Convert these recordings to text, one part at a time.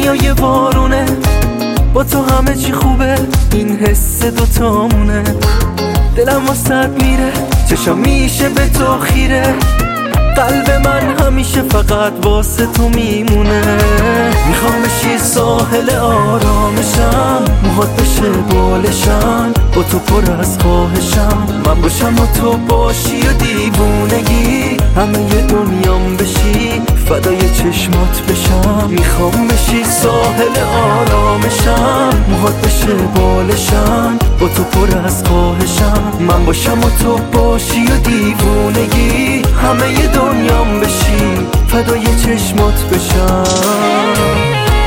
دنیای بارونه، با تو همه چی خوبه، این حس دوتامونه. دلم واسد میره، چشم میشه به تو خیره، قلب من همیشه فقط واسه تو میمونه. میخوام بشی ساحل آرامشم، موهات بشه بالشم، با تو پر از خواهشم. من باشم و تو باشی و دیوونگی همه ی دنیام بشی، فدای چشمات بشم. میخوام بشی ساحل آرامشم، موهات بشه بالشم، با تو پر از خواهشم. من باشم و تو باشی و دیوونگی همه ی دنیام بشی، فدای چشمات بشم.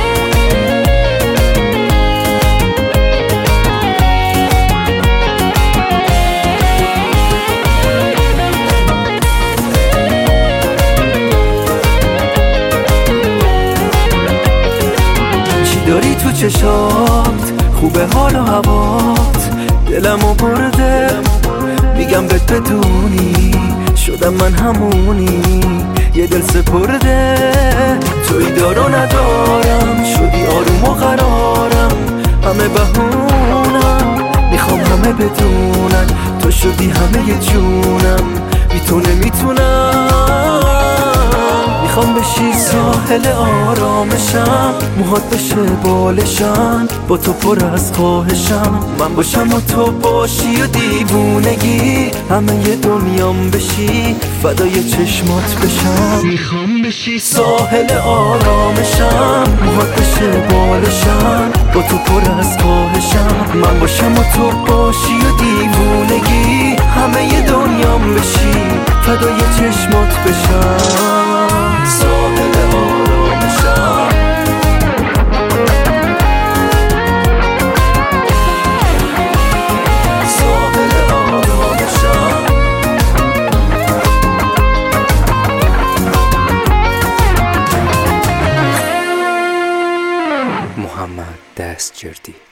داری تو چشات خوبه حال و هوات، دلمو برده میگم بهت بدونی، شدم من همونی یه دل سپرده. توی دارو ندارم، شدی آروم و قرارم، همه بهونم میخوام همه بدونن، تو شدی همه ی جونم، بی تو نمیتونم. میخوام بشی ساحل آرامشم، موهات بشه بالشم، با تو پر از خواهشم. من باشم و تو باشی و دیوونگی همه ی دنیام بشی، فدای چشمات بشم. میخوام بشی ساحل آرامشم، موهات بشه بالشم، با تو پر از خواهشم. من باشم و تو باشی و دیوونگی همه ی دنیام بشی، فدای چشمات بشم. ساحل آرامشم، ساحل آرامشم. محمد دستجردی.